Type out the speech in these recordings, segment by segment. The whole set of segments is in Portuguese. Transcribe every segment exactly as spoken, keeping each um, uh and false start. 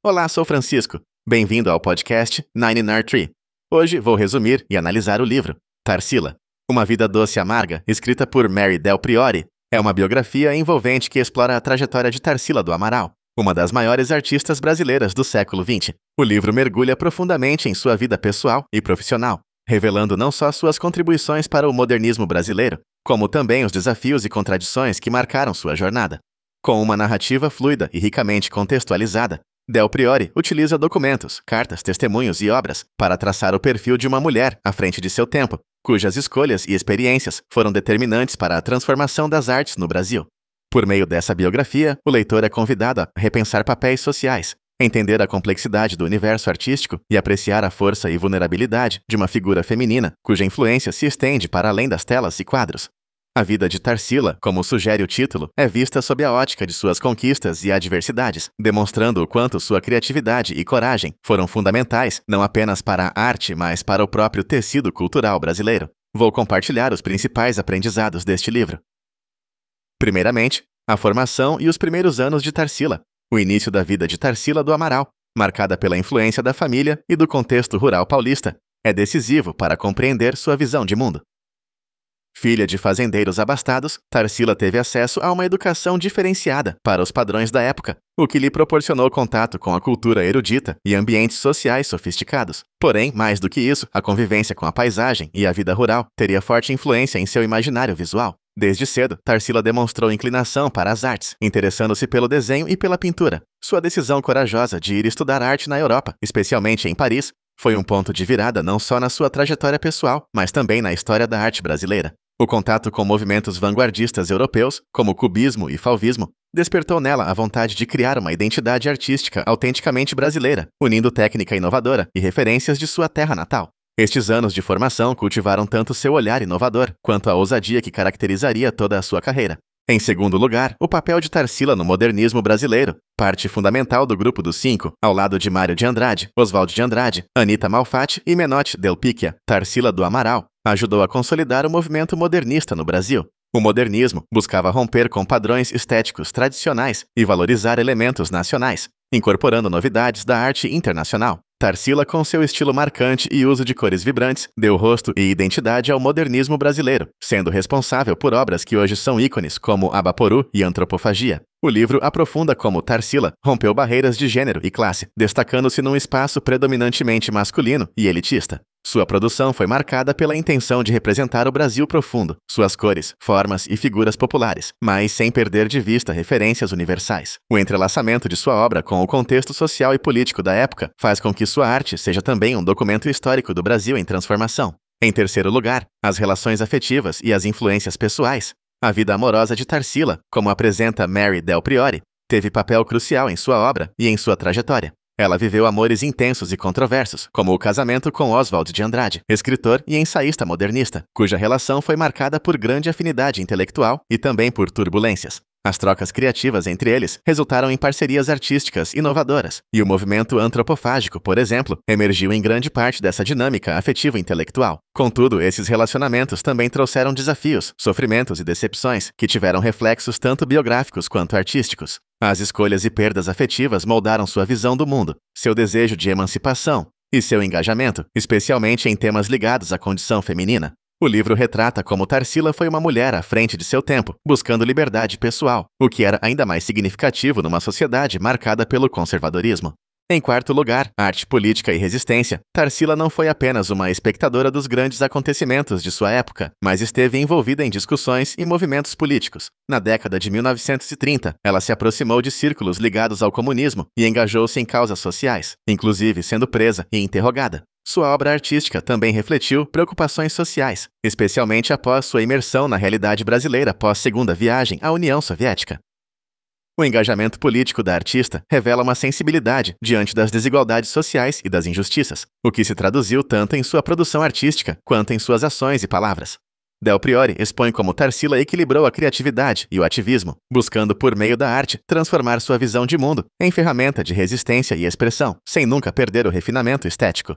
Olá, sou Francisco. Bem-vindo ao podcast Nine in Our Tree. Hoje vou resumir e analisar o livro Tarsila, Uma Vida Doce e Amarga, escrita por Mary Del Priore. É uma biografia envolvente que explora a trajetória de Tarsila do Amaral, uma das maiores artistas brasileiras do século vinte. O livro mergulha profundamente em sua vida pessoal e profissional, revelando não só suas contribuições para o modernismo brasileiro, como também os desafios e contradições que marcaram sua jornada. Com uma narrativa fluida e ricamente contextualizada, Del Priore utiliza documentos, cartas, testemunhos e obras para traçar o perfil de uma mulher à frente de seu tempo, cujas escolhas e experiências foram determinantes para a transformação das artes no Brasil. Por meio dessa biografia, o leitor é convidado a repensar papéis sociais, entender a complexidade do universo artístico e apreciar a força e vulnerabilidade de uma figura feminina cuja influência se estende para além das telas e quadros. A vida de Tarsila, como sugere o título, é vista sob a ótica de suas conquistas e adversidades, demonstrando o quanto sua criatividade e coragem foram fundamentais não apenas para a arte, mas para o próprio tecido cultural brasileiro. Vou compartilhar os principais aprendizados deste livro. Primeiramente, a formação e os primeiros anos de Tarsila, o início da vida de Tarsila do Amaral, marcada pela influência da família e do contexto rural paulista, é decisivo para compreender sua visão de mundo. Filha de fazendeiros abastados, Tarsila teve acesso a uma educação diferenciada para os padrões da época, o que lhe proporcionou contato com a cultura erudita e ambientes sociais sofisticados. Porém, mais do que isso, a convivência com a paisagem e a vida rural teria forte influência em seu imaginário visual. Desde cedo, Tarsila demonstrou inclinação para as artes, interessando-se pelo desenho e pela pintura. Sua decisão corajosa de ir estudar arte na Europa, especialmente em Paris, foi um ponto de virada não só na sua trajetória pessoal, mas também na história da arte brasileira. O contato com movimentos vanguardistas europeus, como o cubismo e fauvismo, despertou nela a vontade de criar uma identidade artística autenticamente brasileira, unindo técnica inovadora e referências de sua terra natal. Estes anos de formação cultivaram tanto seu olhar inovador, quanto a ousadia que caracterizaria toda a sua carreira. Em segundo lugar, o papel de Tarsila no modernismo brasileiro, parte fundamental do Grupo dos Cinco, ao lado de Mário de Andrade, Oswald de Andrade, Anita Malfatti e Menotti Del Picchia. Tarsila do Amaral ajudou a consolidar o movimento modernista no Brasil. O modernismo buscava romper com padrões estéticos tradicionais e valorizar elementos nacionais, incorporando novidades da arte internacional. Tarsila, com seu estilo marcante e uso de cores vibrantes, deu rosto e identidade ao modernismo brasileiro, sendo responsável por obras que hoje são ícones como Abaporu e Antropofagia. O livro aprofunda como Tarsila rompeu barreiras de gênero e classe, destacando-se num espaço predominantemente masculino e elitista. Sua produção foi marcada pela intenção de representar o Brasil profundo, suas cores, formas e figuras populares, mas sem perder de vista referências universais. O entrelaçamento de sua obra com o contexto social e político da época faz com que sua arte seja também um documento histórico do Brasil em transformação. Em terceiro lugar, as relações afetivas e as influências pessoais. A vida amorosa de Tarsila, como apresenta Mary Del Priore, teve papel crucial em sua obra e em sua trajetória. Ela viveu amores intensos e controversos, como o casamento com Oswald de Andrade, escritor e ensaísta modernista, cuja relação foi marcada por grande afinidade intelectual e também por turbulências. As trocas criativas entre eles resultaram em parcerias artísticas inovadoras, e o movimento antropofágico, por exemplo, emergiu em grande parte dessa dinâmica afetivo-intelectual. Contudo, esses relacionamentos também trouxeram desafios, sofrimentos e decepções, que tiveram reflexos tanto biográficos quanto artísticos. As escolhas e perdas afetivas moldaram sua visão do mundo, seu desejo de emancipação e seu engajamento, especialmente em temas ligados à condição feminina. O livro retrata como Tarsila foi uma mulher à frente de seu tempo, buscando liberdade pessoal, o que era ainda mais significativo numa sociedade marcada pelo conservadorismo. Em quarto lugar, arte política e resistência. Tarsila não foi apenas uma espectadora dos grandes acontecimentos de sua época, mas esteve envolvida em discussões e movimentos políticos. Na década de mil novecentos e trinta, ela se aproximou de círculos ligados ao comunismo e engajou-se em causas sociais, inclusive sendo presa e interrogada. Sua obra artística também refletiu preocupações sociais, especialmente após sua imersão na realidade brasileira pós-segunda viagem à União Soviética. O engajamento político da artista revela uma sensibilidade diante das desigualdades sociais e das injustiças, o que se traduziu tanto em sua produção artística quanto em suas ações e palavras. Del Priore expõe como Tarsila equilibrou a criatividade e o ativismo, buscando por meio da arte transformar sua visão de mundo em ferramenta de resistência e expressão, sem nunca perder o refinamento estético.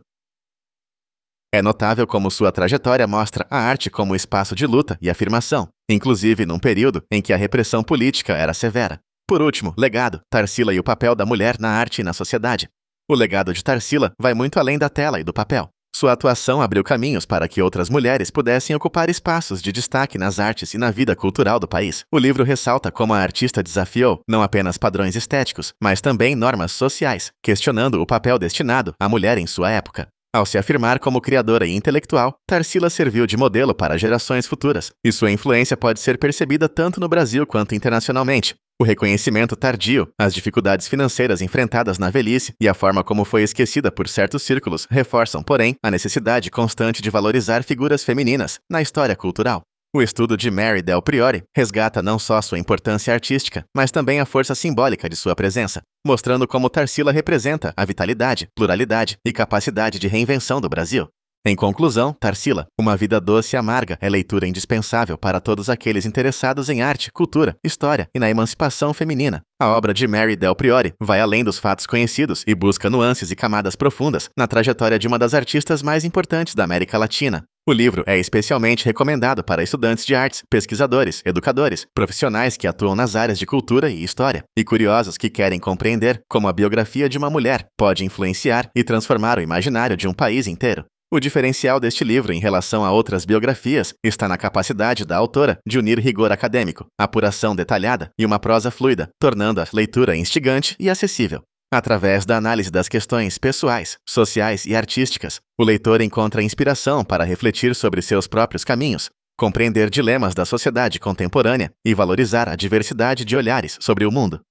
É notável como sua trajetória mostra a arte como espaço de luta e afirmação, inclusive num período em que a repressão política era severa. Por último, legado, Tarsila e o papel da mulher na arte e na sociedade. O legado de Tarsila vai muito além da tela e do papel. Sua atuação abriu caminhos para que outras mulheres pudessem ocupar espaços de destaque nas artes e na vida cultural do país. O livro ressalta como a artista desafiou não apenas padrões estéticos, mas também normas sociais, questionando o papel destinado à mulher em sua época. Ao se afirmar como criadora e intelectual, Tarsila serviu de modelo para gerações futuras, e sua influência pode ser percebida tanto no Brasil quanto internacionalmente. O reconhecimento tardio, as dificuldades financeiras enfrentadas na velhice e a forma como foi esquecida por certos círculos reforçam, porém, a necessidade constante de valorizar figuras femininas na história cultural. O estudo de Mary Del Priore resgata não só sua importância artística, mas também a força simbólica de sua presença, mostrando como Tarsila representa a vitalidade, pluralidade e capacidade de reinvenção do Brasil. Em conclusão, Tarsila, Uma Vida Doce e Amarga é leitura indispensável para todos aqueles interessados em arte, cultura, história e na emancipação feminina. A obra de Mary Del Priore vai além dos fatos conhecidos e busca nuances e camadas profundas na trajetória de uma das artistas mais importantes da América Latina. O livro é especialmente recomendado para estudantes de artes, pesquisadores, educadores, profissionais que atuam nas áreas de cultura e história, e curiosos que querem compreender como a biografia de uma mulher pode influenciar e transformar o imaginário de um país inteiro. O diferencial deste livro em relação a outras biografias está na capacidade da autora de unir rigor acadêmico, apuração detalhada e uma prosa fluida, tornando a leitura instigante e acessível. Através da análise das questões pessoais, sociais e artísticas, o leitor encontra inspiração para refletir sobre seus próprios caminhos, compreender dilemas da sociedade contemporânea e valorizar a diversidade de olhares sobre o mundo.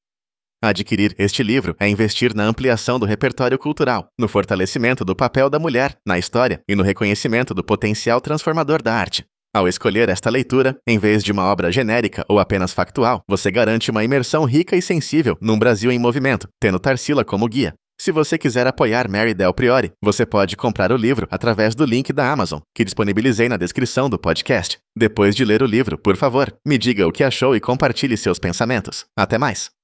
Adquirir este livro é investir na ampliação do repertório cultural, no fortalecimento do papel da mulher na história e no reconhecimento do potencial transformador da arte. Ao escolher esta leitura, em vez de uma obra genérica ou apenas factual, você garante uma imersão rica e sensível num Brasil em movimento, tendo Tarsila como guia. Se você quiser apoiar Mary Del Priore, você pode comprar o livro através do link da Amazon, que disponibilizei na descrição do podcast. Depois de ler o livro, por favor, me diga o que achou e compartilhe seus pensamentos. Até mais!